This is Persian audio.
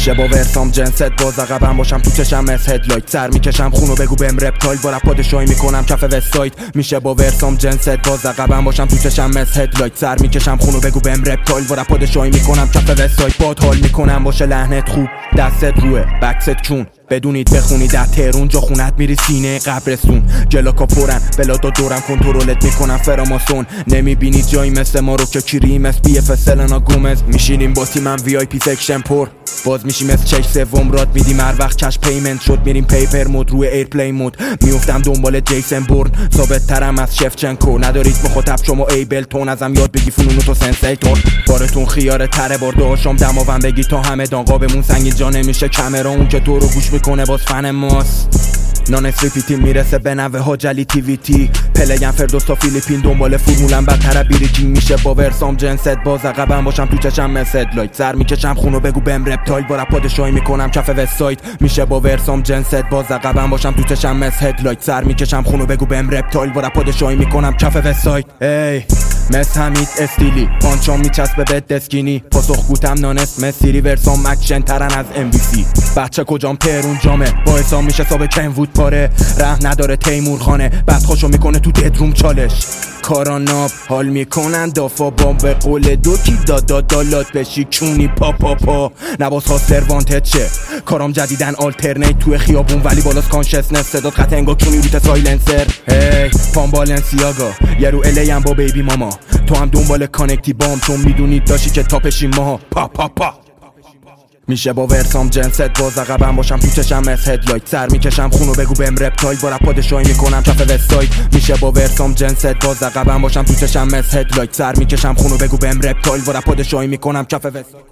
میشه با ورسام جنست باز عقبم باشم تو چشم از هدلایت سر میکشم خونو بگو بهم رپتایل با رپ پادشاهی میکنم کف وستایت میشه با ورسام جنست باز عقبم باشم تو چشم از هدلایت سر میکشم خونو بگو بهم رپتایل با رپ پادشاهی میکنم کف وستایت باد حال میکنم باشه لحنت خوب دستت روه بکست چون بدونید بخونید در تهرون جا خونت میری سینه قبرستون جلاکا پرن بلادا دورم کنترلت میکنم فراماسون نمیبینی جایی مثل ما رو که کیریم اس بی اف سلنا گومز میشینیم با تیمم وی آی پی سکشن پر باز میشیم از چش سوم رات میدیم هر وقت کش پیمنت شد میریم پیپر مود روی ایرپلی مود میافتم دنبال جیسن بورن ثابت ترم از شفچنکو ندارید مخاطب شما ایبل تون ازم یاد بگی فنونو تو سنسیتور بارتون خیاره تره بار داشام دماوم بگی تا همه دانقابمون سنگین جا نمیشه کامرا اون که تو رو گوش میکنه باز فن ماست نان اسریپیتی میرسه به نوه ها جلی تیویتی پلیم فردوس تا فیلیپین دنبال فرمولم بدتر بیریجینگ میشه با ورسام جنست باز عقبم باشم تو چشم مسد لایت سر میکشم خونو بگو بهم رپتایل با رپ پادشاهی میکنم کف وستایت میشه با ورسام جنست باز عقبم باشم تو چشم مسد لایت سر میکشم خونو بگو بهم رپتایل با رپ پادشاهی میکنم کف وستایت ای مس حمید استیلی پانچام میچسبه به دسکینی پاسخ گوتم نانست مسیری ورسام اکشن ترن از ام بی سی بچه کجام تهرون جامه با حسام میشه ساب کنوود پاره ره نداره تیمور خانه بعد خوشو میکنه تو ددروم چالش کاراناب حال میکنن دافا بام به قول دوکی دالات بشی کونی پا نباز ها سروانتت چه کارام جدیدن آلترنیت توی خیابون ولی بالاست کانشسنس صدات خط انگا کونی روت سایلنسر هی پام بالنسیاگا یه رو الیم با بیبی ماما تو هم دنبال کانکتی بام چون میدونید داشتی که تاپشیم ماها پا میشه با ورسام جنست باز عقبم باشم تو چشم از هدلایت سر میکشم خونو بگو بهم رپتایل با رپ پادشاهی میکنم کف وستایت میشه با ورسام جنست باز عقبم باشم تو چشم از هدلایت سر میکشم خونو بگو بهم رپتایل با رپ پادشاهی میکنم کف وستایت